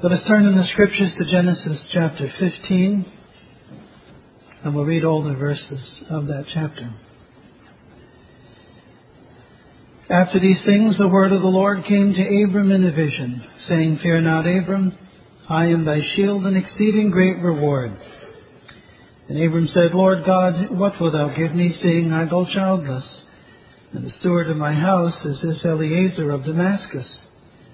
Let us turn in the Scriptures to Genesis chapter 15, and we'll read all the verses of that chapter. After these things, the word of the Lord came to Abram in a vision, saying, Fear not, Abram, I am thy shield and exceeding great reward. And Abram said, Lord God, what wilt thou give me, seeing I go childless? And the steward of my house is this Eliezer of Damascus.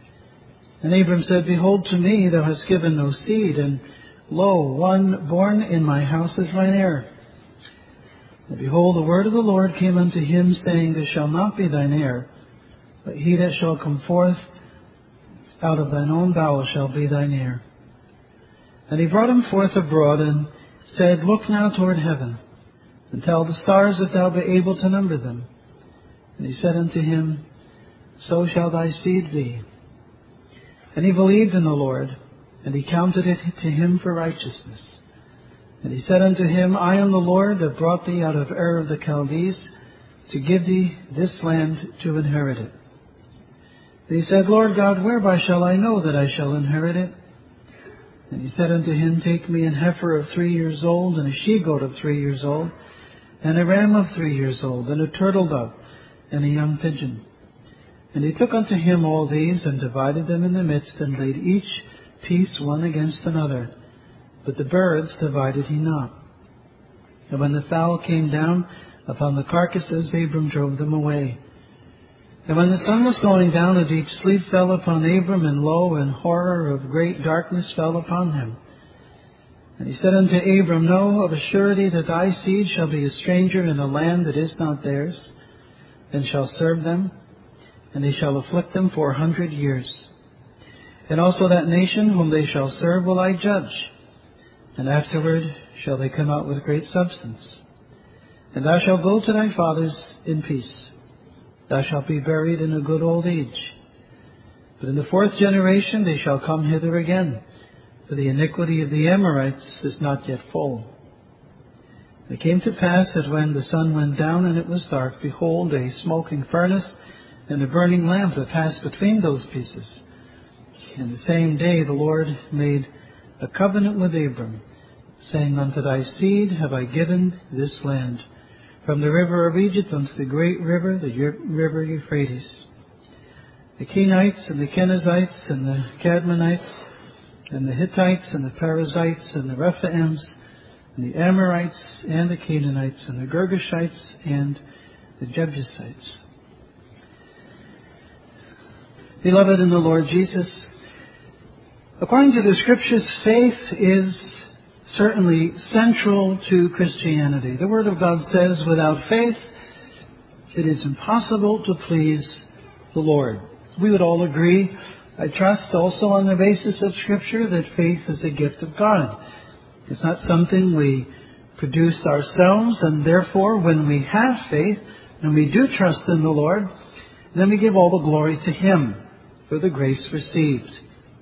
And Abram said, Behold, to me thou hast given no seed, and lo, one born in my house is mine heir. And behold, the word of the Lord came unto him, saying, This shall not be thine heir, but he that shall come forth out of thine own bowels shall be thine heir. And he brought him forth abroad, and said, Look now toward heaven, and tell the stars if thou be able to number them. And he said unto him, So shall thy seed be. And he believed in the Lord, and he counted it to him for righteousness. And he said unto him, I am the Lord that brought thee out of Ur of the Chaldees, to give thee this land to inherit it. And he said, Lord God, whereby shall I know that I shall inherit it? And he said unto him, Take me an heifer of 3 years old, and a she-goat of 3 years old, and a ram of 3 years old, and a turtle dove, and a young pigeon. And he took unto him all these, and divided them in the midst, and laid each piece one against another. But the birds divided he not. And when the fowl came down upon the carcasses, Abram drove them away. And when the sun was going down, a deep sleep fell upon Abram, and lo, and horror of great darkness fell upon him. And he said unto Abram, Know of a surety that thy seed shall be a stranger in a land that is not theirs, and shall serve them, and they shall afflict them 400 years. And also that nation whom they shall serve will I judge, and afterward shall they come out with great substance. And thou shalt go to thy fathers in peace. Thou shalt be buried in a good old age. But in the 4th generation they shall come hither again, for the iniquity of the Amorites is not yet full. And it came to pass that when the sun went down and it was dark, behold, a smoking furnace and a burning lamp that passed between those pieces. And the same day the Lord made a covenant with Abram, saying, Unto thy seed have I given this land, from the river of Egypt unto the great river, the river Euphrates. The Kenites and the Kenizzites and the Cadmonites and the Hittites and the Perizzites and the Rephaims and the Amorites and the Canaanites and the Girgashites and the Jebusites. Beloved in the Lord Jesus, according to the Scriptures, faith is certainly central to Christianity. The Word of God says, without faith, it is impossible to please the Lord. We would all agree, I trust, also on the basis of Scripture, that faith is a gift of God. It's not something we produce ourselves, and therefore, when we have faith, and we do trust in the Lord, then we give all the glory to Him for the grace received.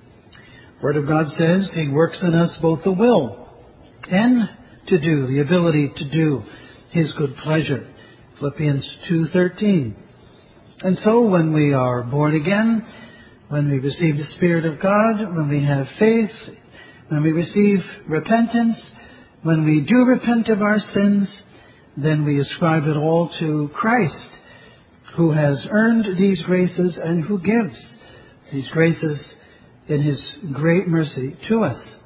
The Word of God says He works in us both the will and to do, the ability to do His good pleasure. Philippians 2:13. And so when we are born again, when we receive the Spirit of God, when we have faith, when we receive repentance, when we do repent of our sins, then we ascribe it all to Christ, who has earned these graces and who gives these graces in His great mercy to us.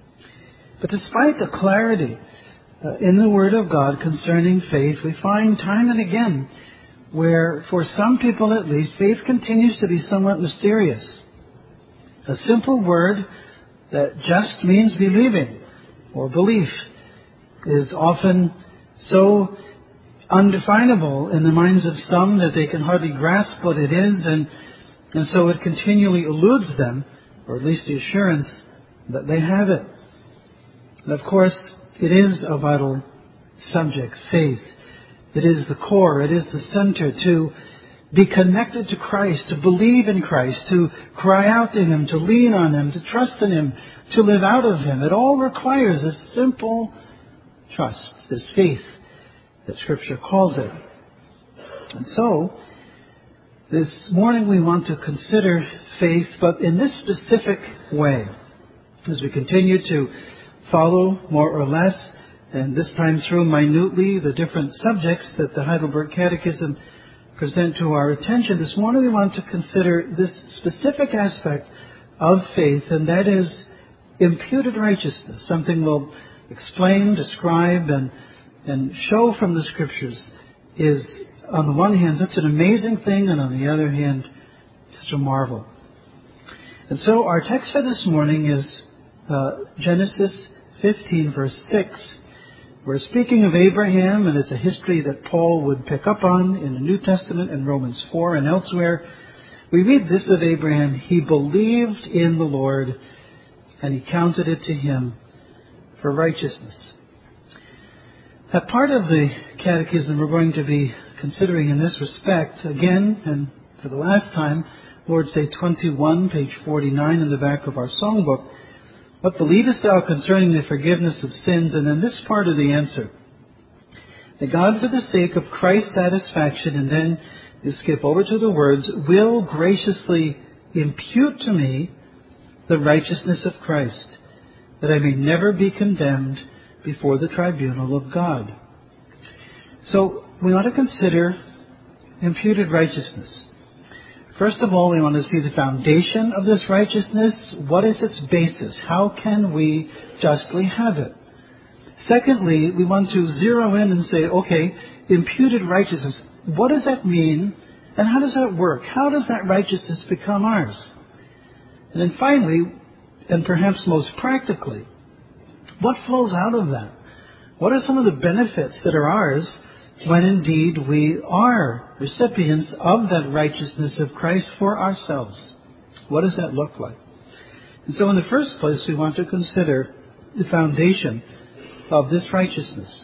But despite the clarity in the Word of God concerning faith, we find time and again where, for some people at least, faith continues to be somewhat mysterious. A simple word that just means believing or belief is often so undefinable in the minds of some that they can hardly grasp what it is, and so it continually eludes them, or at least the assurance that they have it. And of course, it is a vital subject, faith. It is the core, it is the center, to be connected to Christ, to believe in Christ, to cry out to Him, to lean on Him, to trust in Him, to live out of Him. It all requires a simple trust, this faith that Scripture calls it. And so, this morning we want to consider faith, but in this specific way. as we continue to follow more or less, and this time through minutely, the different subjects that the Heidelberg Catechism present to our attention. This morning we want to consider this specific aspect of faith, and that is imputed righteousness, something we'll explain, describe, and show from the Scriptures is, on the one hand, such an amazing thing, and on the other hand, such a marvel. And so our text for this morning is Genesis 15, verse 6. We're speaking of Abraham, and it's a history that Paul would pick up on in the New Testament in Romans 4 and elsewhere. We read this of Abraham: he believed in the Lord, and he counted it to him for righteousness. That part of the Catechism we're going to be considering in this respect, again, and for the last time, Lord's Day 21, page 49 in the back of our songbook. What believest thou concerning the forgiveness of sins? And in this part of the answer, that God, for the sake of Christ's satisfaction, and then you skip over to the words, will graciously impute to me the righteousness of Christ, that I may never be condemned before the tribunal of God. So we want to consider imputed righteousness. First of all, we want to see the foundation of this righteousness. What is its basis? How can we justly have it? Secondly, we want to zero in and say, okay, imputed righteousness. What does that mean? And how does that work? How does that righteousness become ours? And then finally, and perhaps most practically, what flows out of that? What are some of the benefits that are ours when indeed we are recipients of that righteousness of Christ for ourselves? What does that look like? And so in the first place, we want to consider the foundation of this righteousness.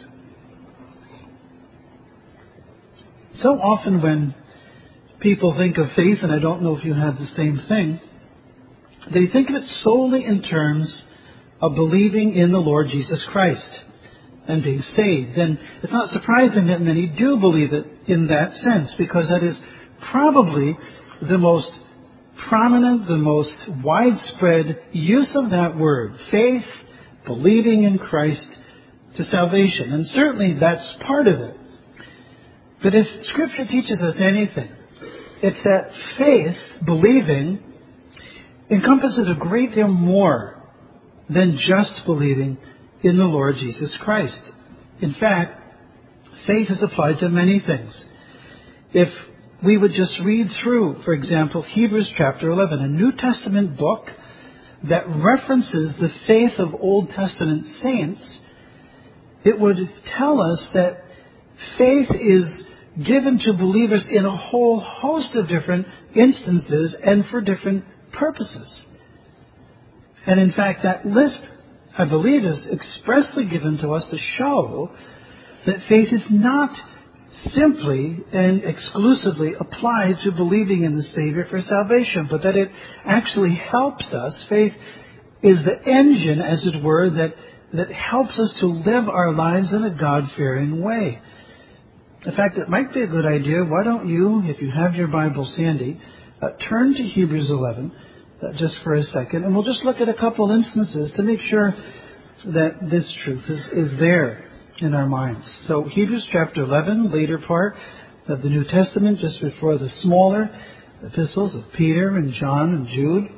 So often when people think of faith, and I don't know if you have the same thing, they think of it solely in terms of believing in the Lord Jesus Christ and being saved. And it's not surprising that many do believe it in that sense, because that is probably the most prominent, the most widespread use of that word, faith, believing in Christ to salvation. And certainly that's part of it. But if Scripture teaches us anything, it's that faith, believing, encompasses a great deal more than just believing in the Lord Jesus Christ. In fact, faith is applied to many things. If we would just read through, for example, Hebrews chapter 11, a New Testament book that references the faith of Old Testament saints, it would tell us that faith is given to believers in a whole host of different instances and for different purposes. And in fact, that list, I believe, is expressly given to us to show that faith is not simply and exclusively applied to believing in the Savior for salvation, but that it actually helps us. Faith is the engine, as it were, that helps us to live our lives in a God-fearing way. In fact, it might be a good idea. Why don't you, if you have your Bibles handy, turn to Hebrews 11 just for a second, and we'll just look at a couple instances to make sure that this truth is there in our minds. So Hebrews chapter 11, later part of the New Testament, just before the smaller epistles of Peter and John and Jude.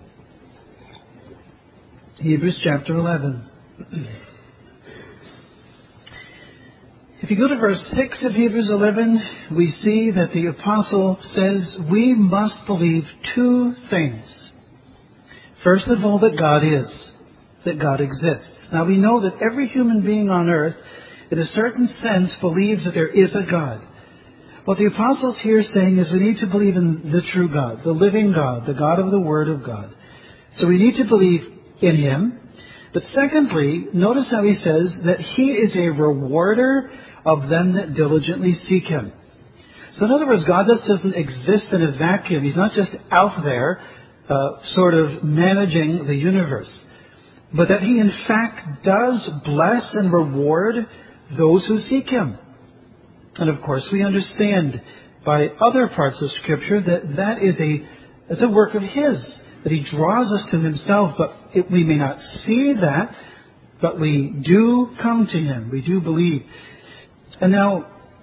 Hebrews chapter 11. If you go to verse 6 of Hebrews 11, we see that the apostle says we must believe two things. First of all, that God is, that God exists. Now we know that every human being on earth, in a certain sense, believes that there is a God. What the apostle's here saying is we need to believe in the true God, the living God, the God of the Word of God. So we need to believe in Him. But secondly, notice how he says that He is a rewarder of them that diligently seek Him. So in other words, God just doesn't exist in a vacuum. He's not just out there sort of managing the universe, but that He in fact does bless and reward those who seek Him. And of course we understand by other parts of Scripture that is a work of His, that He draws us to Himself, but we may not see that, but we do come to Him. We do believe. And now,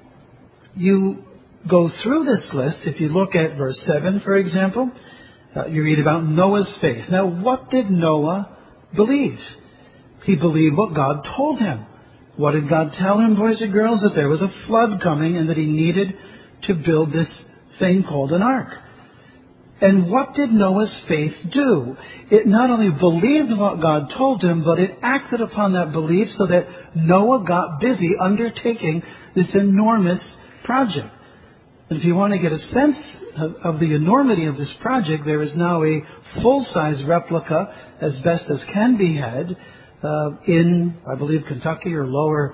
you go through this list. If you look at verse 7, for example, you read about Noah's faith. Now, what did Noah believe? He believed what God told him. What did God tell him, boys and girls? That there was a flood coming and that he needed to build this thing called an ark. And what did Noah's faith do? It not only believed what God told him, but it acted upon that belief so that Noah got busy undertaking this enormous project. And if you want to get a sense of the enormity of this project, there is now a full-size replica, as best as can be had, in, I believe, Kentucky or lower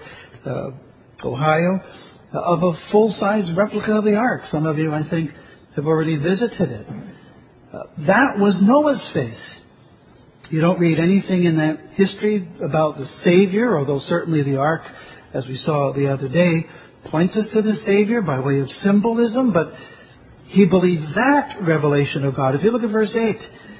Ohio, of a full-size replica of the ark. Some of you, I think, have already visited it. That was Noah's faith. You don't read anything in that history about the Savior, although certainly the ark, as we saw the other day, points us to the Savior by way of symbolism, but he believed that revelation of God. If you look at verse 8,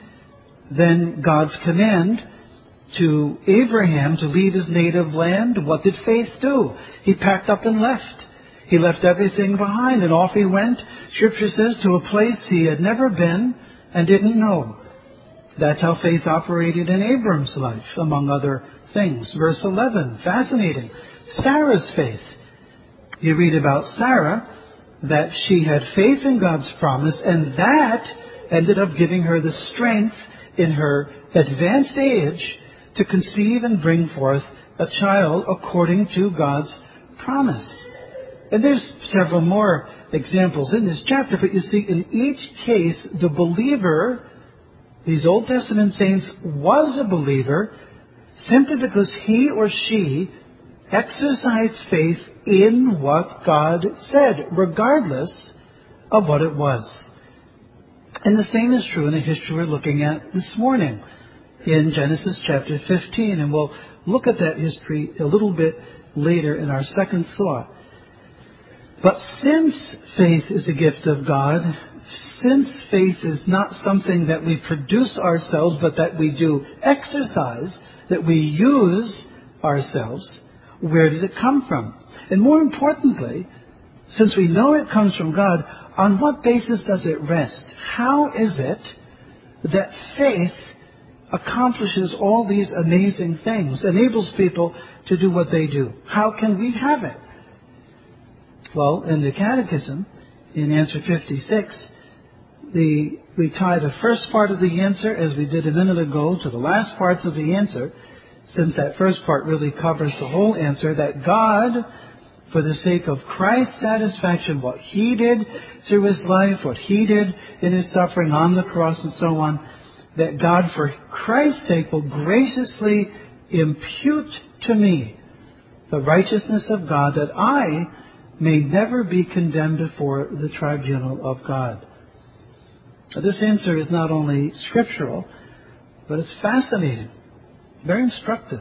then God's command to Abraham to leave his native land, what did faith do? He packed up and left. He left everything behind and off he went, Scripture says, to a place he had never been and didn't know. That's how faith operated in Abram's life, among other things. Verse 11, fascinating. Sarah's faith. You read about Sarah, that she had faith in God's promise, and that ended up giving her the strength in her advanced age to conceive and bring forth a child according to God's promise. And there's several more examples in this chapter, but you see, in each case, the believer, these Old Testament saints, was a believer simply because he or she exercised faith in what God said, regardless of what it was. And the same is true in the history we're looking at this morning in Genesis chapter 15. And we'll look at that history a little bit later in our second thought. But since faith is a gift of God, since faith is not something that we produce ourselves, but that we do exercise, that we use ourselves, where did it come from? And more importantly, since we know it comes from God, on what basis does it rest? How is it that faith accomplishes all these amazing things, enables people to do what they do? How can we have it? Well, in the Catechism, in answer 56, we tie the first part of the answer, as we did a minute ago, to the last parts of the answer, since that first part really covers the whole answer, that God, for the sake of Christ's satisfaction, what He did through His life, what He did in His suffering on the cross and so on, that God, for Christ's sake, will graciously impute to me the righteousness of God, that I may never be condemned before the tribunal of God. Now, this answer is not only scriptural, but it's fascinating, very instructive.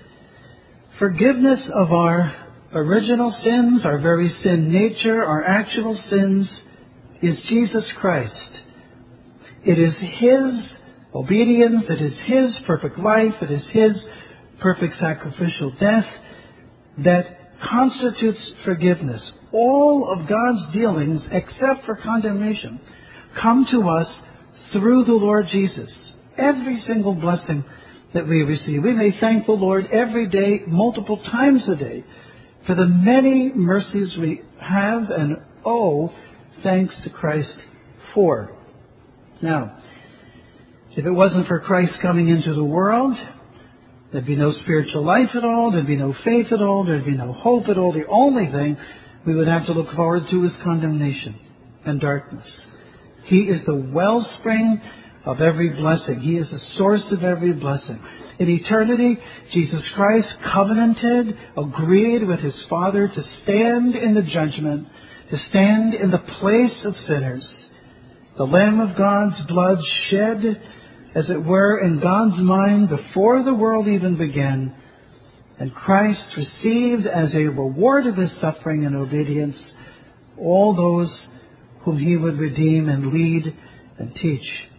Forgiveness of our original sins, our very sin nature, our actual sins, is Jesus Christ. It is His obedience, it is His perfect life, it is His perfect sacrificial death that constitutes forgiveness. All of God's dealings, except for condemnation, come to us through the Lord Jesus. Every single blessing that we receive. We may thank the Lord every day, multiple times a day, for the many mercies we have and owe thanks to Christ for. Now, if it wasn't for Christ coming into the world, there'd be no spiritual life at all, there'd be no faith at all, there'd be no hope at all. The only thing we would have to look forward to is condemnation and darkness. He is the wellspring of every blessing. He is the source of every blessing. In eternity, Jesus Christ covenanted, agreed with His Father to stand in the judgment, to stand in the place of sinners. The Lamb of God's blood shed, as it were, in God's mind before the world even began. And Christ received as a reward of His suffering and obedience all those whom He would redeem and lead and teach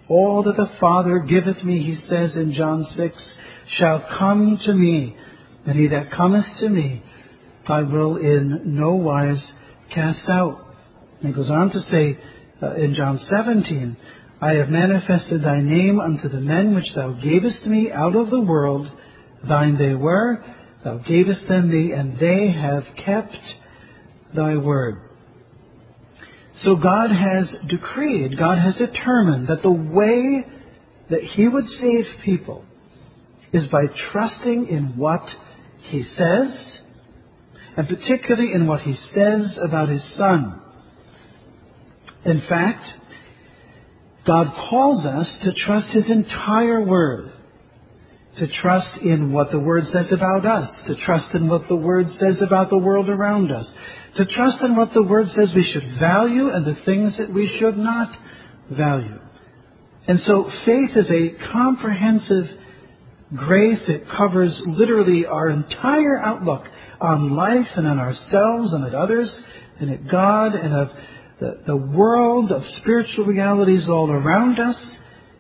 All that the Father giveth me, he says in John 6, shall come to me. And he that cometh to me, I will in no wise cast out. And he goes on to say in John 17, I have manifested thy name unto the men which thou gavest me out of the world. Thine they were, thou gavest them me, and they have kept thy word. So God has decreed, God has determined that the way that he would save people is by trusting in what he says, and particularly in what he says about his Son. In fact, God calls us to trust his entire word, to trust in what the word says about us, to trust in what the word says about the world around us, to trust in what the word says we should value and the things that we should not value. And so faith is a comprehensive grace that covers literally our entire outlook on life and on ourselves and at others and at God and of the world of spiritual realities all around us.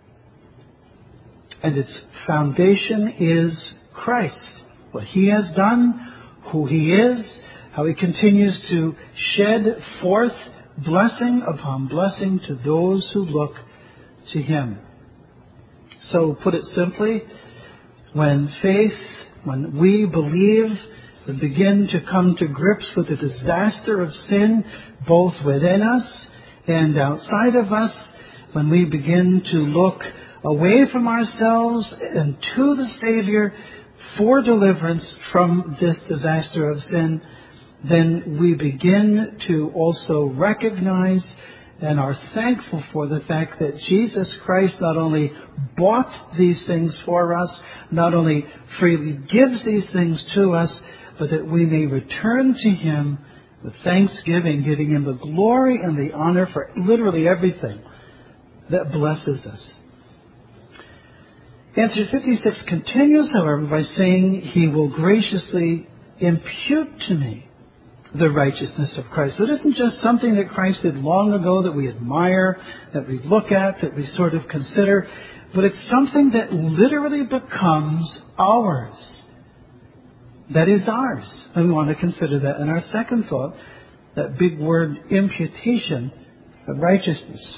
And its foundation is Christ. What he has done, who he is, how he continues to shed forth blessing upon blessing to those who look to him. So, put it simply, when we believe and begin to come to grips with the disaster of sin, both within us and outside of us, when we begin to look away from ourselves and to the Savior for deliverance from this disaster of sin, then we begin to also recognize and are thankful for the fact that Jesus Christ not only bought these things for us, not only freely gives these things to us, but that we may return to him with thanksgiving, giving him the glory and the honor for literally everything that blesses us. Answer 56 continues, however, by saying, he will graciously impute to me the righteousness of Christ. So it isn't just something that Christ did long ago that we admire, that we look at, that we sort of consider, but it's something that literally becomes ours. That is ours. And we want to consider that in our second thought, that big word, imputation of righteousness.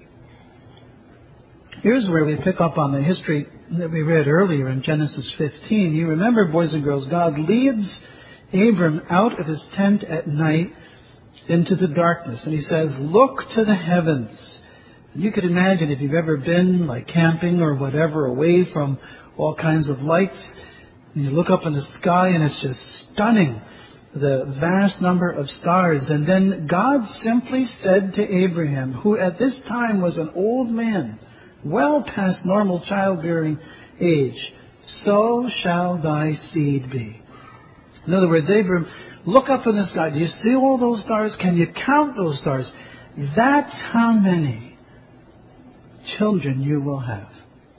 Here's where we pick up on the history that we read earlier in Genesis 15. You remember, boys and girls, God leads Abram out of his tent at night into the darkness. And he says, look to the heavens. You could imagine if you've ever been like camping or whatever away from all kinds of lights, and you look up in the sky and it's just stunning, the vast number of stars. And then God simply said to Abraham, who at this time was an old man, well past normal childbearing age, so shall thy seed be. In other words, Abram, look up in the sky. Do you see all those stars? Can you count those stars? That's how many children you will have.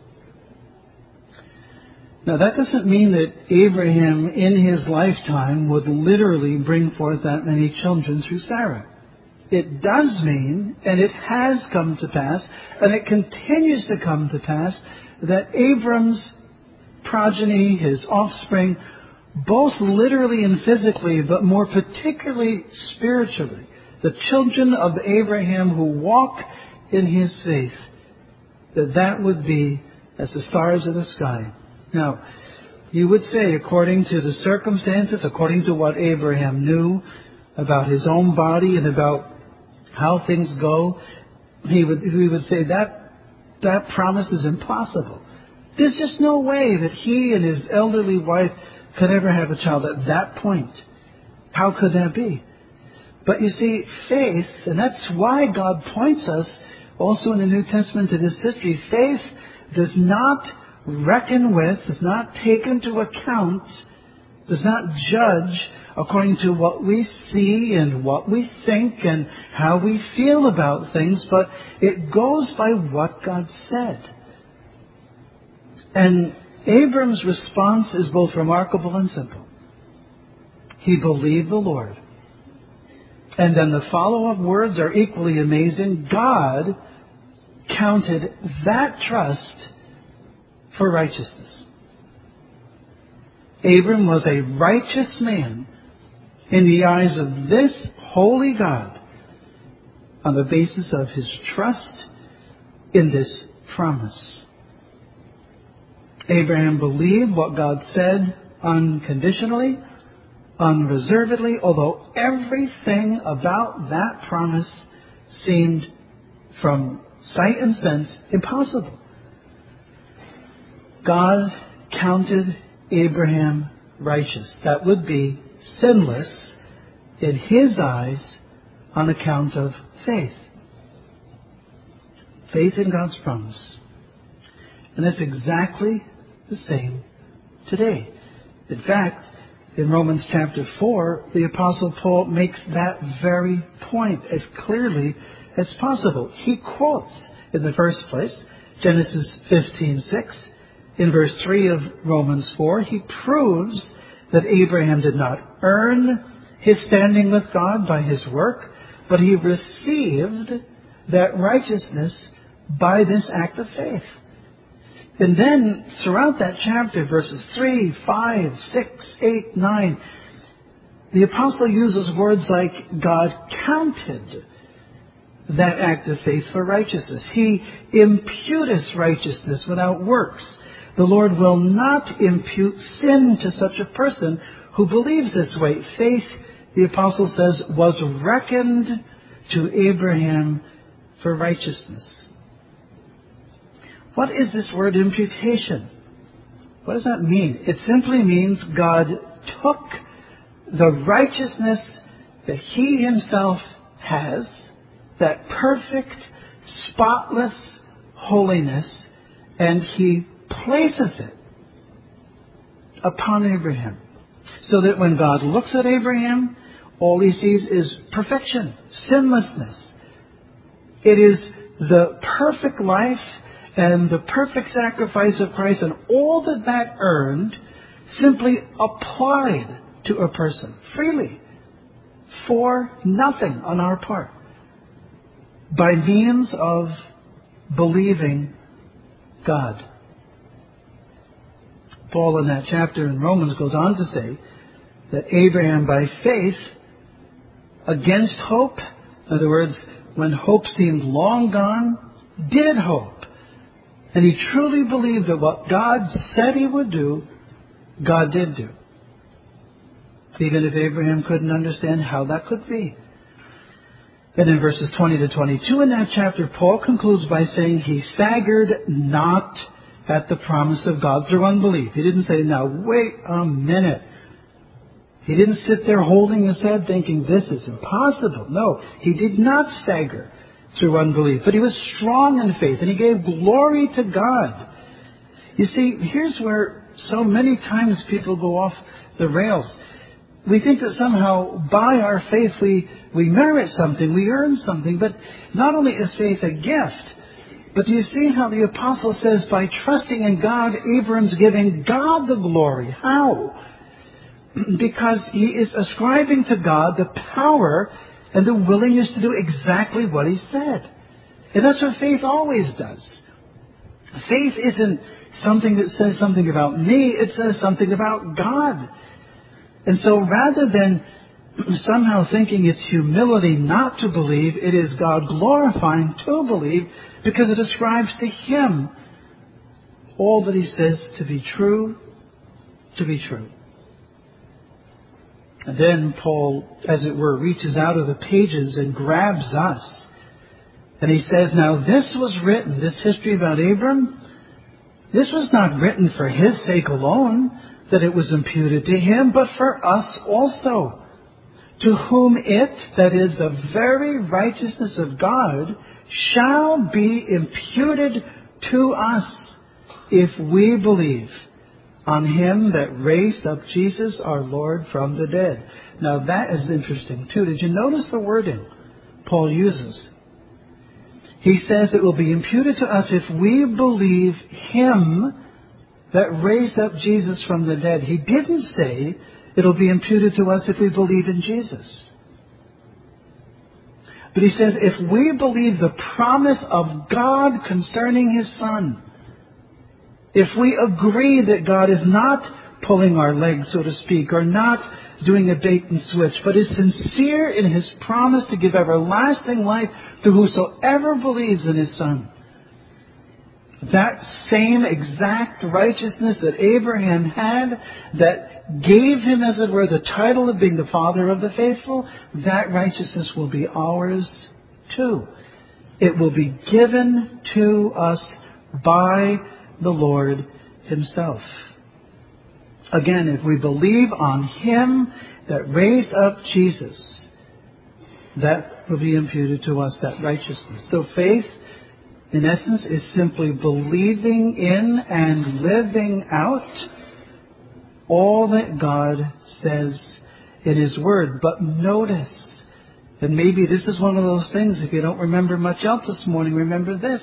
Now, that doesn't mean that Abraham in his lifetime would literally bring forth that many children through Sarah. It does mean, and it has come to pass, and it continues to come to pass, that Abram's progeny, his offspring, both literally and physically, but more particularly spiritually, the children of Abraham who walk in his faith, that would be as the stars of the sky. Now, you would say, according to the circumstances, according to what Abraham knew about his own body and about how things go, he would say that promise is impossible. There's just no way that he and his elderly wife could ever have a child at that point. How could that be? But you see, faith, and that's why God points us also in the New Testament to this history, faith does not reckon with, does not take into account, does not judge according to what we see and what we think and how we feel about things, but it goes by what God said. And Abram's response is both remarkable and simple. He believed the Lord. And then the follow-up words are equally amazing. God counted that trust for righteousness. Abram was a righteous man in the eyes of this holy God on the basis of his trust in this promise. Abraham believed what God said unconditionally, unreservedly, although everything about that promise seemed, from sight and sense, impossible. God counted Abraham righteous. That would be sinless in his eyes on account of faith. Faith in God's promise. And it's exactly the same today. In fact, in Romans chapter 4, the Apostle Paul makes that very point as clearly as possible. He quotes, in the first place, Genesis 15:6. In verse 3 of Romans 4, he proves that Abraham did not earn his standing with God by his work, but he received that righteousness by this act of faith. And then, throughout that chapter, verses 3, 5, 6, 8, 9, the apostle uses words like God counted that act of faith for righteousness. He imputeth righteousness without works. The Lord will not impute sin to such a person who believes this way. Faith, the apostle says, was reckoned to Abraham for righteousness. What is this word imputation? What does that mean? It simply means God took the righteousness that he himself has, that perfect, spotless holiness, and he places it upon Abraham. So that when God looks at Abraham, all he sees is perfection, sinlessness. It is the perfect life and the perfect sacrifice of Christ, and all that earned simply applied to a person freely for nothing on our part by means of believing God. Paul in that chapter in Romans goes on to say that Abraham by faith against hope, in other words, when hope seemed long gone, did hope. And he truly believed that what God said he would do, God did do. Even if Abraham couldn't understand how that could be. And in verses 20 to 22 in that chapter, Paul concludes by saying he staggered not at the promise of God through unbelief. He didn't say, now wait a minute. He didn't sit there holding his head thinking this is impossible. No, he did not stagger through unbelief, but he was strong in faith and he gave glory to God. You see, here's where so many times people go off the rails. We think that somehow by our faith we merit something, we earn something, but not only is faith a gift, but do you see how the apostle says by trusting in God, Abram's giving God the glory. How? Because he is ascribing to God the power and the willingness to do exactly what he said. And that's what faith always does. Faith isn't something that says something about me, it says something about God. And so rather than somehow thinking it's humility not to believe, it is God glorifying to believe because it ascribes to him all that he says to be true, to be true. And then Paul, as it were, reaches out of the pages and grabs us. And he says, now this was written, this history about Abram, this was not written for his sake alone, that it was imputed to him, but for us also, to whom it, that is the very righteousness of God, shall be imputed to us if we believe on him that raised up Jesus our Lord from the dead. Now that is interesting too. Did you notice the wording Paul uses? He says it will be imputed to us if we believe him that raised up Jesus from the dead. He didn't say it'll be imputed to us if we believe in Jesus. But he says, if we believe the promise of God concerning His Son, if we agree that God is not pulling our legs, so to speak, or not doing a bait and switch, but is sincere in His promise to give everlasting life to whosoever believes in His Son, that same exact righteousness that Abraham had, that gave him, as it were, the title of being the father of the faithful, that righteousness will be ours too. It will be given to us by the Lord Himself. Again, if we believe on Him that raised up Jesus, that will be imputed to us, that righteousness. So faith, in essence, is simply believing in and living out all that God says in His Word. But notice, and maybe this is one of those things, if you don't remember much else this morning, remember this.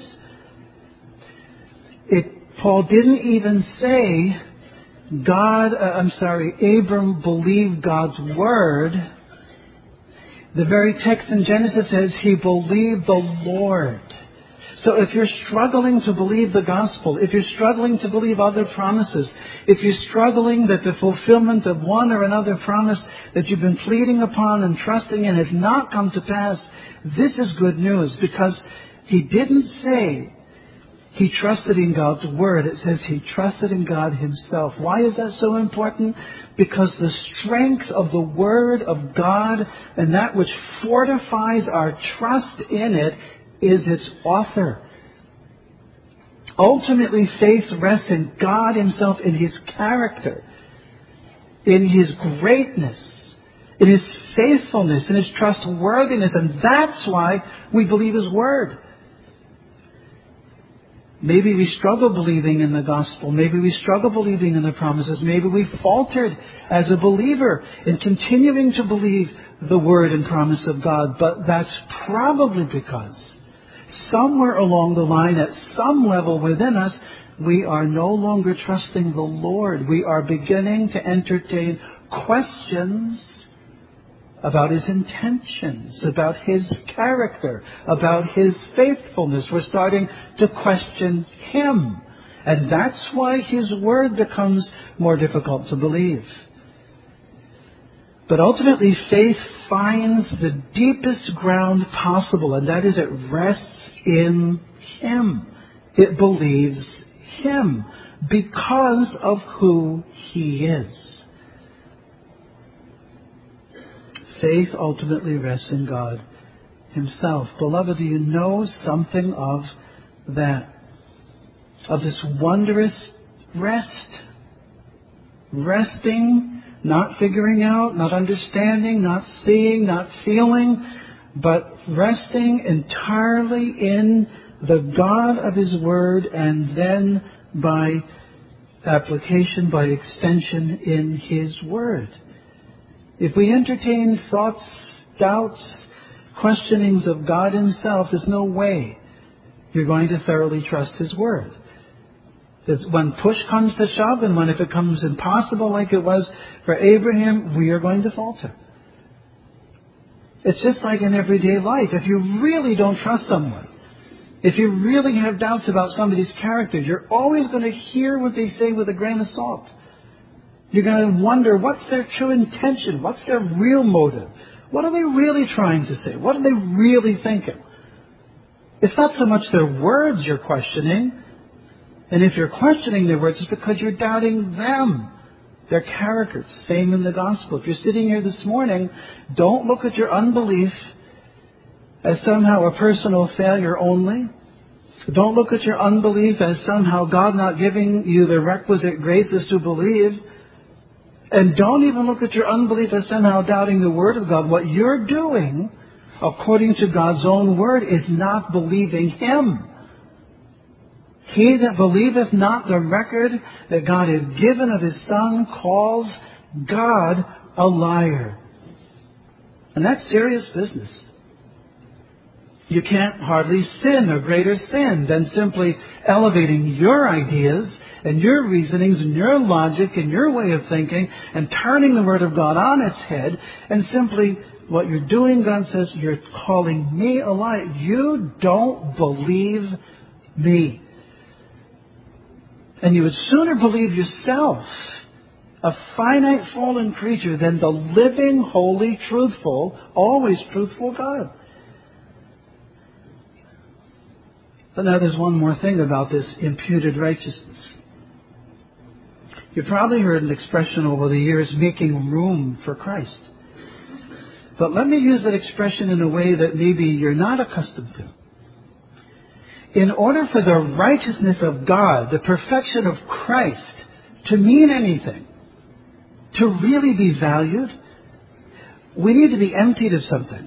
Paul didn't even say Abram believed God's Word. The very text in Genesis says he believed the Lord. So if you're struggling to believe the gospel, if you're struggling to believe other promises, if you're struggling that the fulfillment of one or another promise that you've been pleading upon and trusting in has not come to pass, this is good news, because he didn't say he trusted in God's Word. It says he trusted in God Himself. Why is that so important? Because the strength of the Word of God and that which fortifies our trust in it is its author. Ultimately, faith rests in God Himself, in His character, in His greatness, in His faithfulness, in His trustworthiness. And that's why we believe His Word. Maybe we struggle believing in the gospel. Maybe we struggle believing in the promises. Maybe we faltered as a believer in continuing to believe the Word and promise of God. But that's probably because somewhere along the line, at some level within us, we are no longer trusting the Lord. We are beginning to entertain questions about His intentions, about His character, about His faithfulness. We're starting to question Him. And that's why His Word becomes more difficult to believe. But ultimately, faith finds the deepest ground possible, and that is it rests in Him. It believes Him because of who He is. Faith ultimately rests in God Himself. Beloved, do you know something of that? Of this wondrous rest? Resting, not figuring out, not understanding, not seeing, not feeling, but resting entirely in the God of His Word, and then by application, by extension, in His Word. If we entertain thoughts, doubts, questionings of God Himself, there's no way you're going to thoroughly trust His Word. When push comes to shove, and when it becomes impossible like it was for Abraham, we are going to falter. It's just like in everyday life. If you really don't trust someone, if you really have doubts about somebody's character, you're always going to hear what they say with a grain of salt. You're going to wonder, what's their true intention? What's their real motive? What are they really trying to say? What are they really thinking? It's not so much their words you're questioning. And if you're questioning their words, it's because you're doubting them, their character. Same in the gospel. If you're sitting here this morning, don't look at your unbelief as somehow a personal failure only. Don't look at your unbelief as somehow God not giving you the requisite graces to believe. And don't even look at your unbelief as somehow doubting the Word of God. What you're doing, according to God's own Word, is not believing Him. He that believeth not the record that God has given of His Son calls God a liar. And that's serious business. You can't hardly sin a greater sin than simply elevating your ideas and your reasonings and your logic and your way of thinking and turning the Word of God on its head and simply what you're doing, God says, you're calling me a liar. You don't believe me. And you would sooner believe yourself, a finite fallen creature, than the living, holy, truthful, always truthful God. But now there's one more thing about this imputed righteousness. You've probably heard an expression over the years, making room for Christ. But let me use that expression in a way that maybe you're not accustomed to. In order for the righteousness of God, the perfection of Christ, to mean anything, to really be valued, we need to be emptied of something.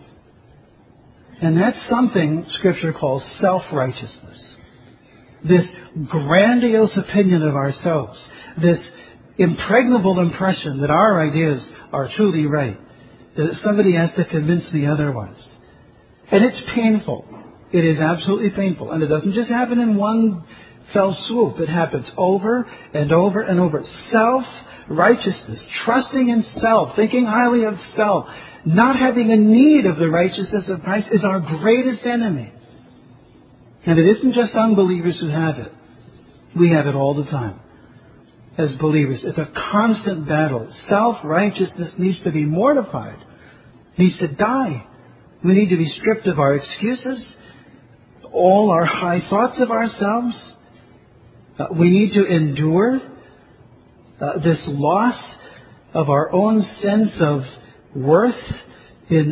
And that's something Scripture calls self-righteousness. This grandiose opinion of ourselves. This impregnable impression that our ideas are truly right. That somebody has to convince me otherwise. And it's painful. It is absolutely painful. And it doesn't just happen in one fell swoop. It happens over and over and over. Self-righteousness, trusting in self, thinking highly of self, not having a need of the righteousness of Christ is our greatest enemy. And it isn't just unbelievers who have it. We have it all the time as believers. It's a constant battle. Self-righteousness needs to be mortified, needs to die. We need to be stripped of our excuses, all our high thoughts of ourselves. We need to endure this loss of our own sense of worth in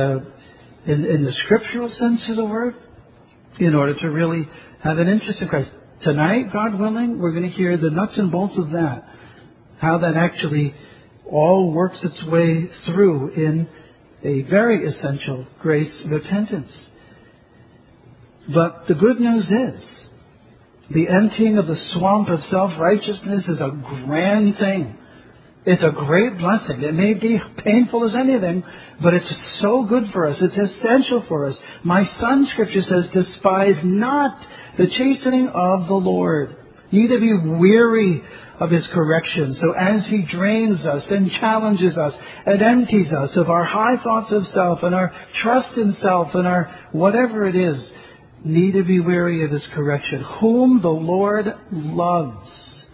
the scriptural sense of the word in order to really have an interest in Christ. Tonight, God willing, we're going to hear the nuts and bolts of that, how that actually all works its way through in a very essential grace repentance. But the good news is, the emptying of the swamp of self-righteousness is a grand thing. It's a great blessing. It may be painful as anything, but it's so good for us. It's essential for us. My son, Scripture says, despise not the chastening of the Lord. Neither be weary of His correction. So as He drains us and challenges us and empties us of our high thoughts of self and our trust in self and our whatever it is, neither be weary of His correction. Whom the Lord loves,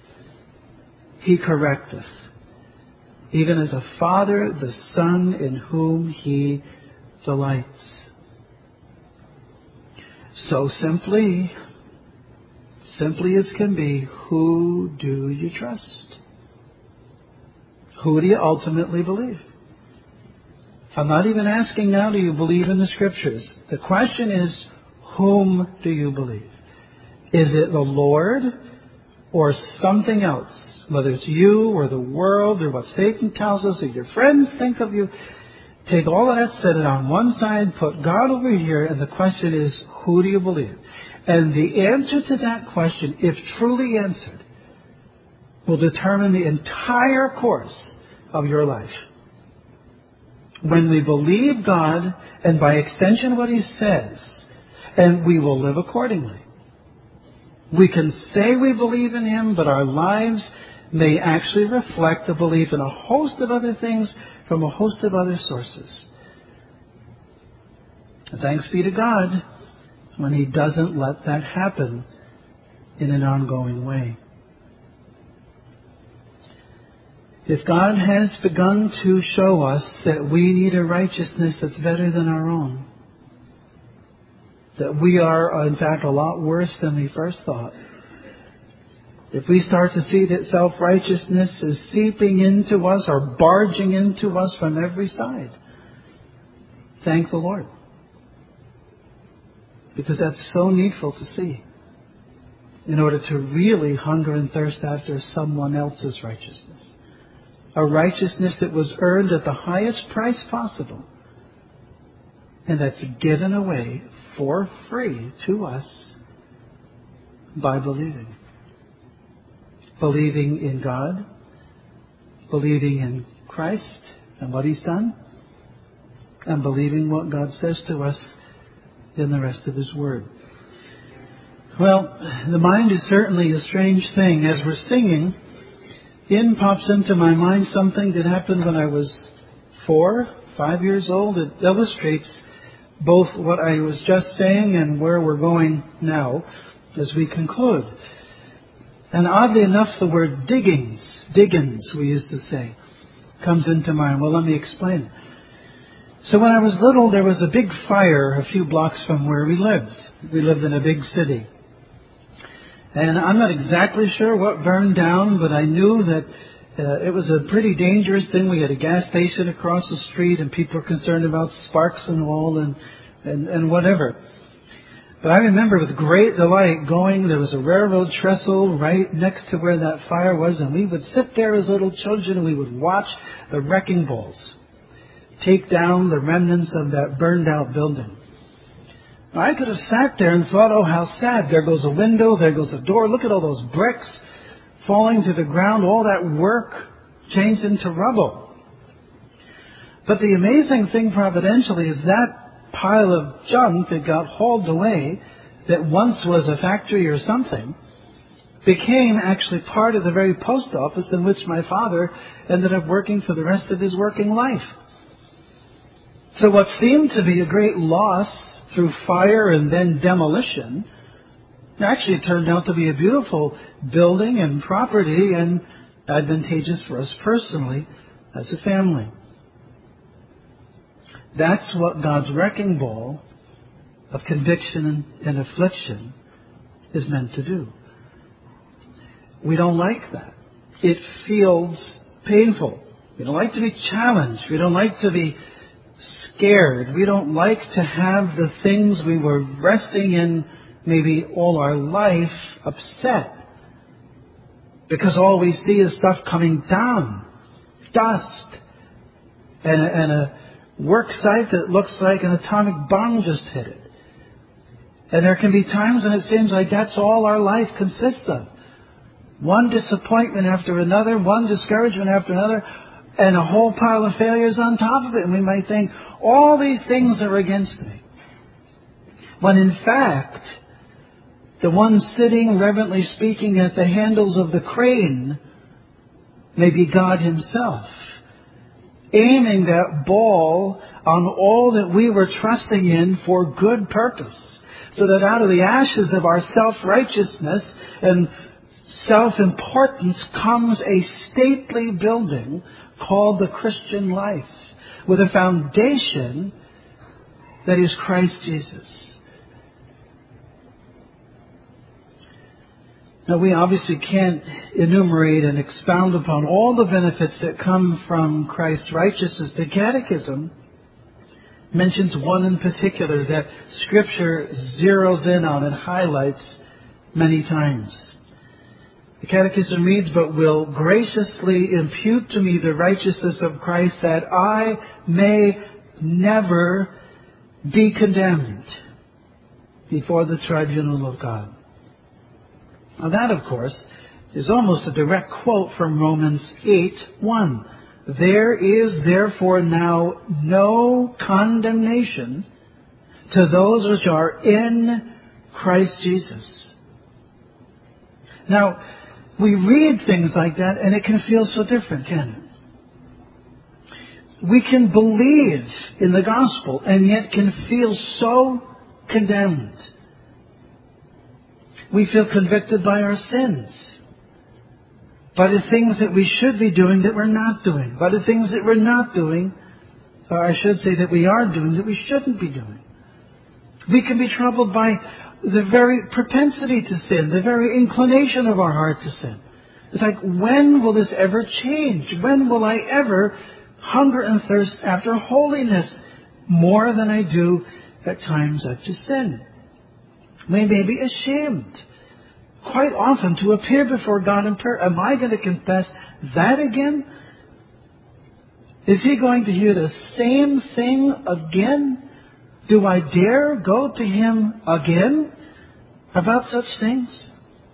He correcteth. Even as a father, the son in whom He delights. So simply as can be, who do you trust? Who do you ultimately believe? I'm not even asking now, do you believe in the Scriptures? The question is, whom do you believe? Is it the Lord or something else? Whether it's you or the world or what Satan tells us or your friends think of you. Take all of that, set it on one side, put God over here, and the question is, who do you believe? And the answer to that question, if truly answered, will determine the entire course of your life. When we believe God, and by extension what He says, and we will live accordingly. We can say we believe in Him, but our lives may actually reflect the belief in a host of other things from a host of other sources. Thanks be to God when He doesn't let that happen in an ongoing way. If God has begun to show us that we need a righteousness that's better than our own, that we are, in fact, a lot worse than we first thought, if we start to see that self-righteousness is seeping into us or barging into us from every side, thank the Lord. Because that's so needful to see in order to really hunger and thirst after someone else's righteousness. A righteousness that was earned at the highest price possible and that's given away for free to us by believing. Believing in God, believing in Christ and what He's done, and believing what God says to us in the rest of His Word. Well, the mind is certainly a strange thing. As we're singing, in pops into my mind something that happened when I was 5 years old. It illustrates both what I was just saying and where we're going now as we conclude. And oddly enough, the word diggins, we used to say, comes into mind. Well, let me explain. So when I was little, there was a big fire a few blocks from where we lived. We lived in a big city. And I'm not exactly sure what burned down, but I knew that it was a pretty dangerous thing. We had a gas station across the street, and people were concerned about sparks and all and whatever. But I remember with great delight going, there was a railroad trestle right next to where that fire was, and we would sit there as little children and we would watch the wrecking balls take down the remnants of that burned out building. I could have sat there and thought, oh, how sad. There goes a window, there goes a door. Look at all those bricks falling to the ground. All that work changed into rubble. But the amazing thing providentially is that pile of junk that got hauled away, that once was a factory or something, became actually part of the very post office in which my father ended up working for the rest of his working life. So what seemed to be a great loss through fire and then demolition actually turned out to be a beautiful building and property and advantageous for us personally as a family. That's what God's wrecking ball of conviction and affliction is meant to do. We don't like that. It feels painful. We don't like to be challenged. We don't like to be scared. We don't like to have the things we were resting in maybe all our life upset. Because all we see is stuff coming down. Dust. And a work site that looks like an atomic bomb just hit it. And there can be times when it seems like that's all our life consists of. One disappointment after another, one discouragement after another, and a whole pile of failures on top of it. And we might think, all these things are against me. When in fact, the one sitting, reverently speaking, at the handles of the crane may be God Himself, aiming that ball on all that we were trusting in for good purpose, so that out of the ashes of our self-righteousness and self-importance comes a stately building called the Christian life, with a foundation that is Christ Jesus. Now, we obviously can't enumerate and expound upon all the benefits that come from Christ's righteousness. The Catechism mentions one in particular that Scripture zeroes in on and highlights many times. The Catechism reads, "But will graciously impute to me the righteousness of Christ, that I may never be condemned before the tribunal of God." Now that, of course, is almost a direct quote from Romans 8:1. "There is therefore now no condemnation to those which are in Christ Jesus." Now, we read things like that and it can feel so different, can't it? We can believe in the gospel and yet can feel so condemned. We feel convicted by our sins, by the things that we should be doing that we're not doing, by the things that we're not doing, or I should say that we are doing that we shouldn't be doing. We can be troubled by the very propensity to sin, the very inclination of our heart to sin. It's like, when will this ever change? When will I ever hunger and thirst after holiness more than I do at times after sin? We may be ashamed quite often to appear before God in prayer. Am I going to confess that again? Is He going to hear the same thing again? Do I dare go to Him again about such things?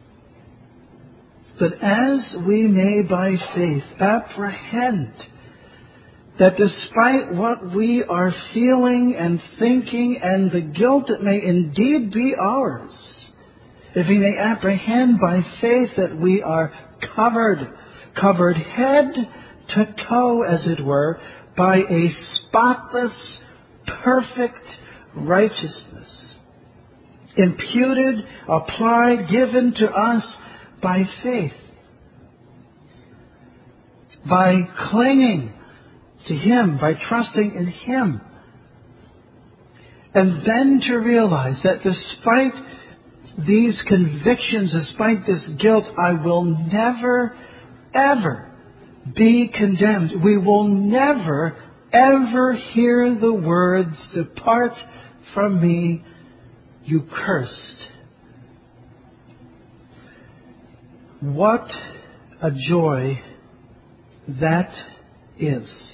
But as we may by faith apprehend that despite what we are feeling and thinking and the guilt that may indeed be ours, if we may apprehend by faith that we are covered head to toe, as it were, by a spotless, perfect righteousness, imputed, applied, given to us by faith, by clinging to Him, by trusting in Him. And then to realize that despite these convictions, despite this guilt, I will never, ever be condemned. We will never, ever hear the words, "Depart from me, you cursed." What a joy that is.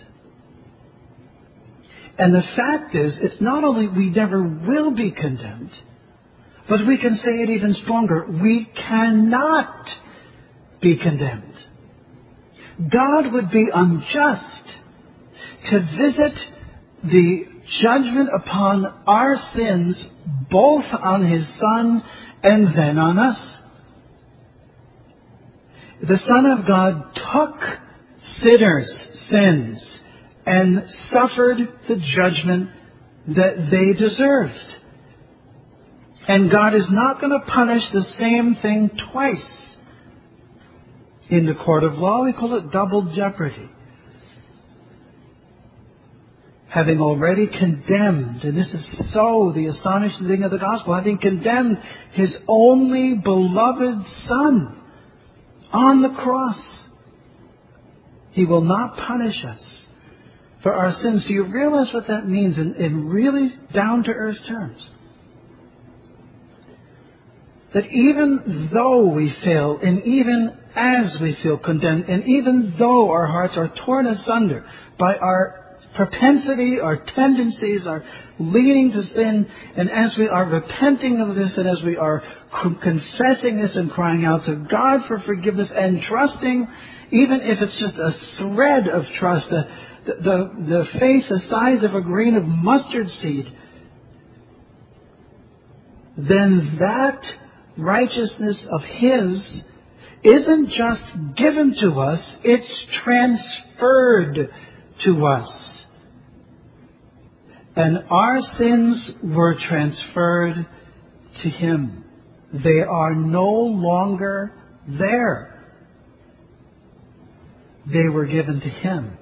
And the fact is, it's not only we never will be condemned, but we can say it even stronger. We cannot be condemned. God would be unjust to visit the judgment upon our sins, both on His Son and then on us. The Son of God took sinners' sins and suffered the judgment that they deserved. And God is not going to punish the same thing twice. In the court of law, we call it double jeopardy. Having already condemned, and this is so the astonishing thing of the gospel, having condemned His only beloved Son on the cross, He will not punish us for our sins. Do you realize what that means in really down-to-earth terms? That even though we fail, and even as we feel condemned, and even though our hearts are torn asunder by our propensity, our tendencies, our leaning to sin, and as we are repenting of this, and as we are confessing this and crying out to God for forgiveness and trusting, even if it's just a thread of trust, the faith the size of a grain of mustard seed, then that righteousness of His isn't just given to us, it's transferred to us. And our sins were transferred to Him. They are no longer there. They were given to Him.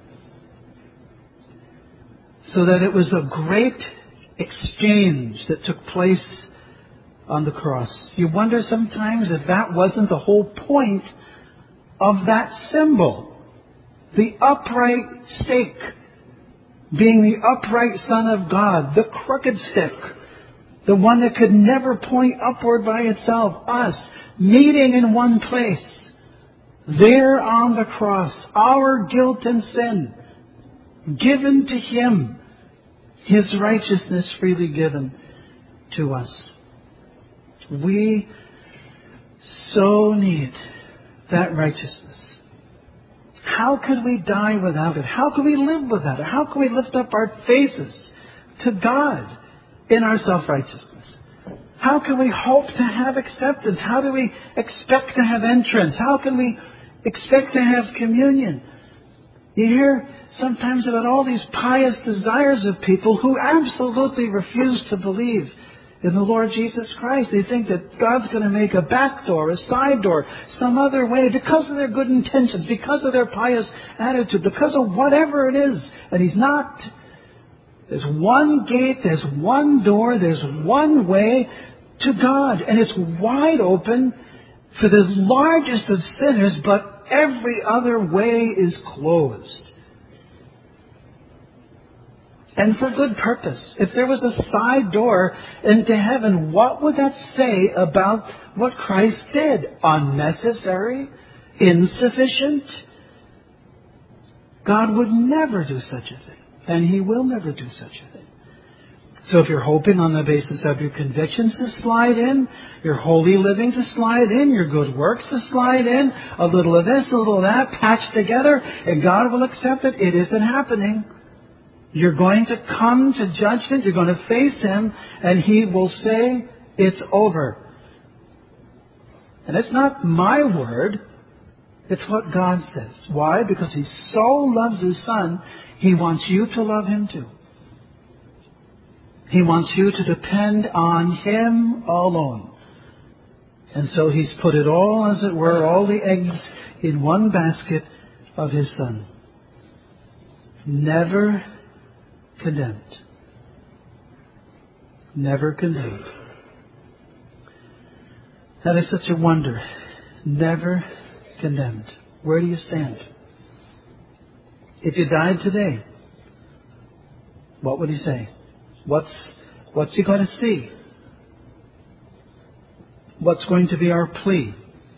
So that it was a great exchange that took place on the cross. You wonder sometimes if that wasn't the whole point of that symbol. The upright stake being the upright Son of God, the crooked stick, the one that could never point upward by itself, us, meeting in one place, there on the cross, our guilt and sin, given to Him, His righteousness freely given to us. We so need that righteousness. How could we die without it? How can we live without it? How can we lift up our faces to God in our self-righteousness? How can we hope to have acceptance? How do we expect to have entrance? How can we expect to have communion? You hear sometimes about all these pious desires of people who absolutely refuse to believe in the Lord Jesus Christ. They think that God's going to make a back door, a side door, some other way because of their good intentions, because of their pious attitude, because of whatever it is. And He's not. There's one gate, there's one door, there's one way to God. And it's wide open for the largest of sinners, but every other way is closed. And for good purpose. If there was a side door into heaven, what would that say about what Christ did? Unnecessary? Insufficient? God would never do such a thing. And He will never do such a thing. So if you're hoping on the basis of your convictions to slide in, your holy living to slide in, your good works to slide in, a little of this, a little of that, patched together, and God will accept it, it isn't happening. You're going to come to judgment. You're going to face Him. And He will say, it's over. And it's not my word. It's what God says. Why? Because He so loves His Son, He wants you to love Him too. He wants you to depend on Him alone. And so He's put it all, as it were, all the eggs in one basket of His Son. Never condemned. Never condemned. That is such a wonder. Never condemned. Where do you stand? If you died today, what would He say? What's He going to see? What's going to be our plea?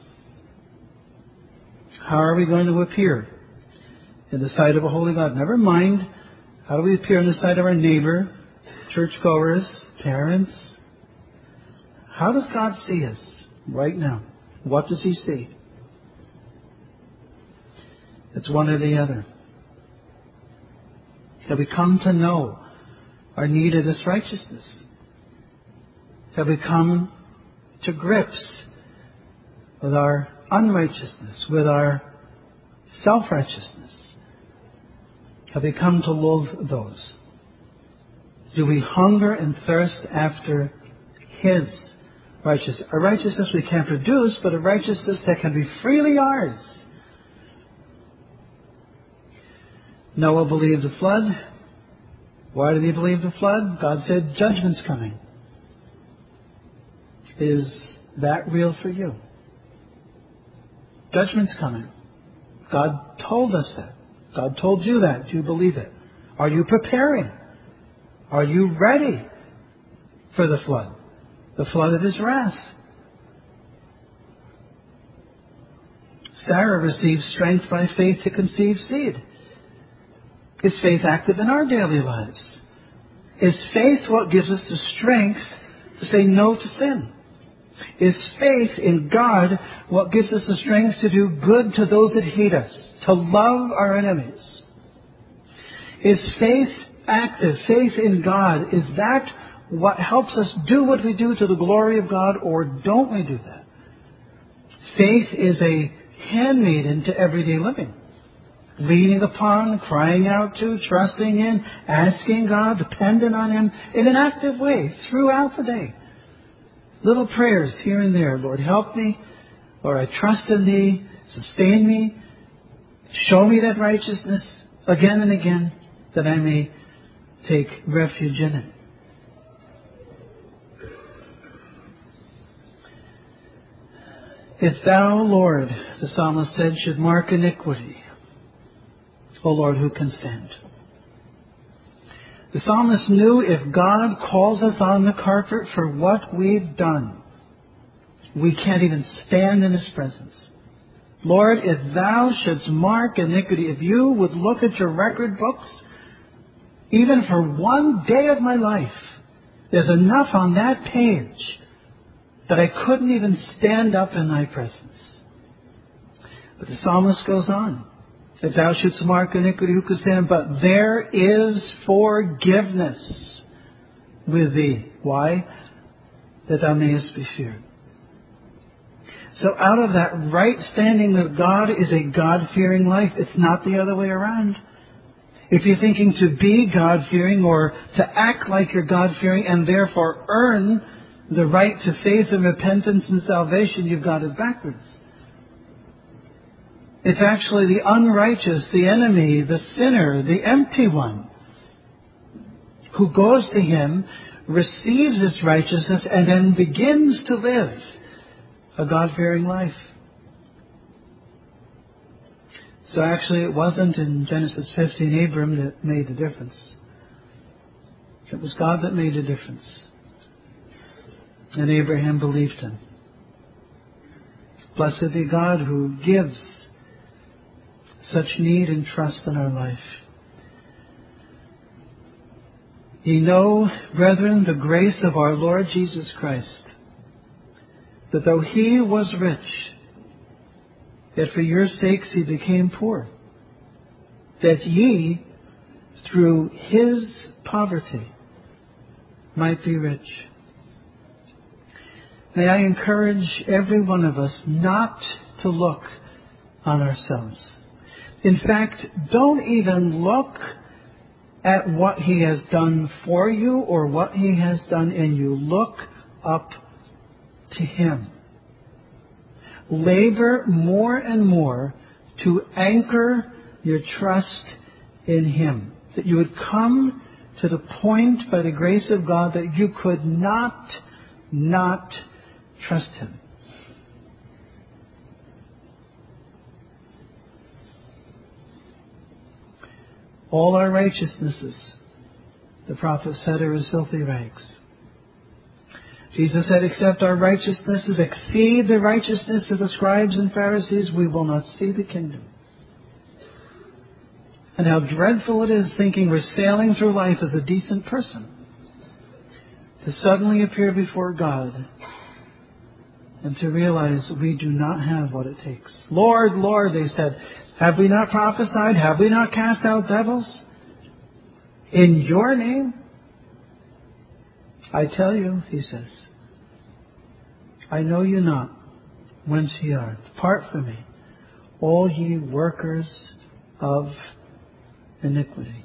How are we going to appear in the sight of a holy God? Never mind, how do we appear in the sight of our neighbor, churchgoers, parents? How does God see us right now? What does He see? It's one or the other. Have we come to know our need of this righteousness? Have we come to grips with our unrighteousness, with our self-righteousness? Have we come to love those? Do we hunger and thirst after His righteousness? A righteousness we can't produce, but a righteousness that can be freely ours. Noah believed the flood. Why did he believe the flood? God said judgment's coming. Is that real for you? Judgment's coming. God told us that. God told you that. Do you believe it? Are you preparing? Are you ready for the flood? The flood of His wrath. Sarah received strength by faith to conceive seed. Is faith active in our daily lives? Is faith what gives us the strength to say no to sin? Is faith in God what gives us the strength to do good to those that hate us, to love our enemies? Is faith active? Faith in God, is that what helps us do what we do to the glory of God, or don't we do that? Faith is a handmaiden to everyday living. Leaning upon, crying out to, trusting in, asking God, dependent on Him in an active way throughout the day. Little prayers here and there. Lord, help me. Lord, I trust in Thee. Sustain me. Show me that righteousness again and again, that I may take refuge in it. If Thou, Lord, the psalmist said, should mark iniquity, O Lord, who can stand? The psalmist knew if God calls us on the carpet for what we've done, we can't even stand in His presence. Lord, if Thou shouldst mark iniquity, if You would look at Your record books, even for one day of my life, there's enough on that page that I couldn't even stand up in Thy presence. But the psalmist goes on. If Thou shouldst mark iniquity, who could stand? But there is forgiveness with Thee. Why? That Thou mayest be feared. So out of that right standing with God is a God-fearing life. It's not the other way around. If you're thinking to be God-fearing or to act like you're God-fearing and therefore earn the right to faith and repentance and salvation, you've got it backwards. It's actually the unrighteous, the enemy, the sinner, the empty one, who goes to Him, receives His righteousness, and then begins to live a God-fearing life. So actually it wasn't in Genesis 15 Abram that made the difference. It was God that made the difference. And Abraham believed Him. Blessed be God who gives such need and trust in our life. Ye know, brethren, the grace of our Lord Jesus Christ, that though He was rich, yet for your sakes He became poor, that ye, through His poverty, might be rich. May I encourage every one of us not to look on ourselves. In fact, don't even look at what He has done for you or what He has done in you. Look up to Him. Labor more and more to anchor your trust in Him. That you would come to the point by the grace of God that you could not trust Him. All our righteousnesses, the prophet said, are as filthy rags. Jesus said, except our righteousnesses exceed the righteousness of the scribes and Pharisees, we will not see the kingdom. And how dreadful it is thinking we're sailing through life as a decent person, to suddenly appear before God and to realize we do not have what it takes. Lord, Lord, they said, have we not prophesied? Have we not cast out devils? In your name? I tell you, He says, I know you not, whence ye are. Depart from me, all ye workers of iniquity.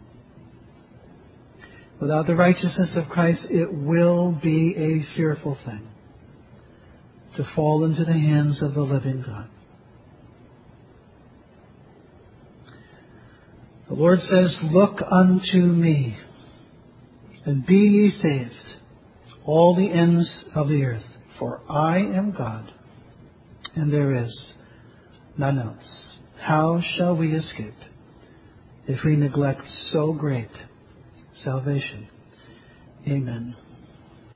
Without the righteousness of Christ, it will be a fearful thing to fall into the hands of the living God. The Lord says, look unto me, and be ye saved, all the ends of the earth. For I am God, and there is none else. How shall we escape if we neglect so great salvation? Amen.